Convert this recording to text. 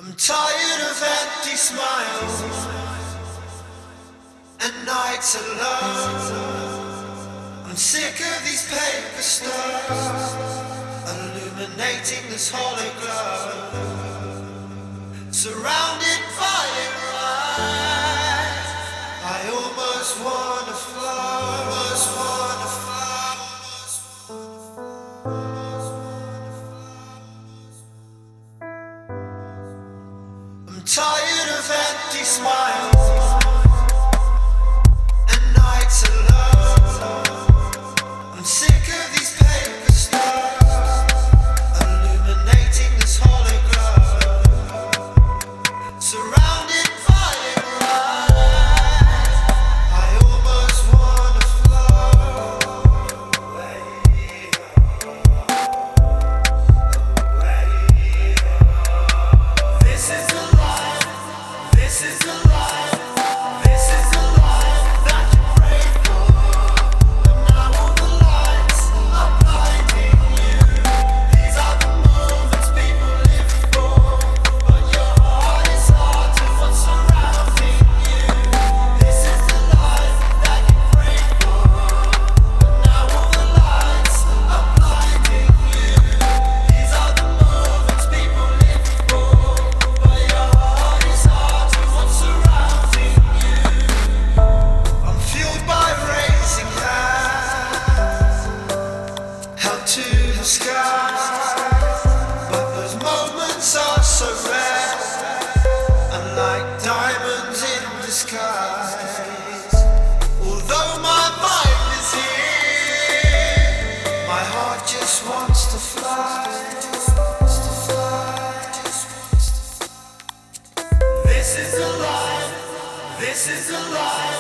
I'm tired of empty smiles and nights alone. I'm sick of these paper stars illuminating this hollow glow. Surrounded by your eyes, I almost wanna fly, almost wanna fly. I'm tired of empty smiles and nights alone. I'm sick of these paper stars illuminating this hollow glow. Surrounded by your eyes, I almost wanna float away, away. This is the life, this is the life, this is the life that you prayed for. But now all the lights are blinding you. These are the moments people live for, but your heart is hard to what's surrounding you. This is the life that you prayed for, but now all the lights are blinding you. These are the moments people live for, but your heart is hard to what's surrounding you. I'm fueled by raising hands held to the sky, but those moments are so rare and like diamonds in disguise. Although my mind is here, my heart just wants to fly, just wants to fly, just wants to fly. This is the life, this is the life.